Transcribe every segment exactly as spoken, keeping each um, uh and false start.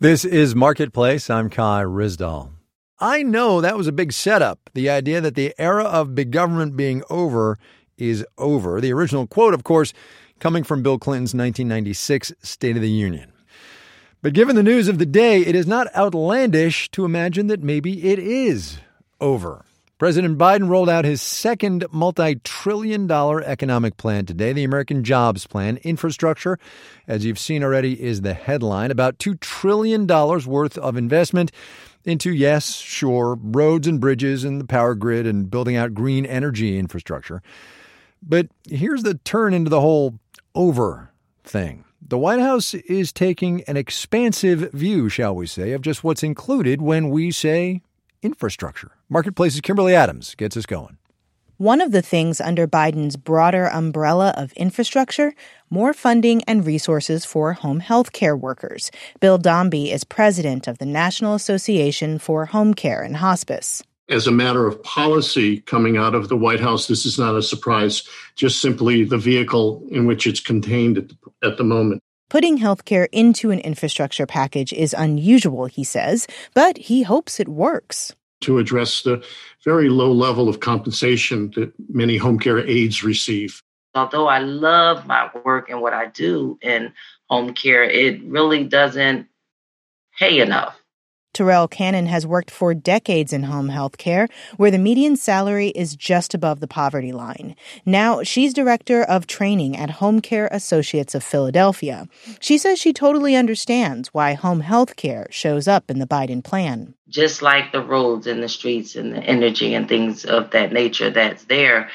This is Marketplace. I'm Kai Ryssdal. I know that was a big setup, the idea that the era of big government being over is over. The original quote, of course, coming from Bill Clinton's nineteen ninety-six State of the Union. But given the news of the day, it is not outlandish to imagine that maybe it is over. President Biden rolled out his second multi-trillion dollar economic plan today, the American Jobs Plan. Infrastructure, as you've seen already, is the headline. About two trillion dollars worth of investment into, yes, sure, roads and bridges and the power grid and building out green energy infrastructure. But here's the turn into the whole over thing. The White House is taking an expansive view, shall we say, of just what's included when we say infrastructure. Marketplace's Kimberly Adams gets us going. One of the things under Biden's broader umbrella of infrastructure, more funding and resources for home health care workers. Bill Dombey is president of the National Association for Home Care and Hospice. As a matter of policy coming out of the White House, this is not a surprise, just simply the vehicle in which it's contained at the, at the moment. Putting healthcare into an infrastructure package is unusual, he says, but he hopes it works. To address the very low level of compensation that many home care aides receive. Although I love my work and what I do in home care, it really doesn't pay enough. Terrell Cannon has worked for decades in home health care, where the median salary is just above the poverty line. Now she's director of training at Home Care Associates of Philadelphia. She says she totally understands why home health care shows up in the Biden plan. Just like the roads and the streets and the energy and things of that nature that's there,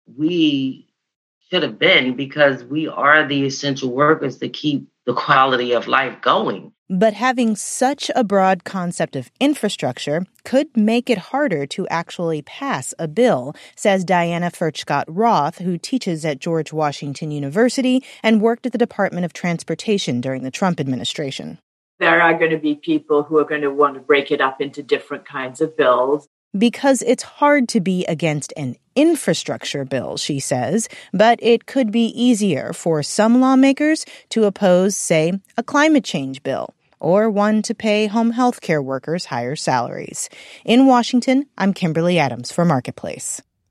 we should have been, because we are the essential workers to keep the quality of life going. But having such a broad concept of infrastructure could make it harder to actually pass a bill, says Diana Furchtgott-Roth, who teaches at George Washington University and worked at the Department of Transportation during the Trump administration. There are going to be people who are going to want to break it up into different kinds of bills. Because it's hard to be against an infrastructure bill, she says, but it could be easier for some lawmakers to oppose, say, a climate change bill, or one to pay home health care workers higher salaries. In Washington, I'm Kimberly Adams for Marketplace.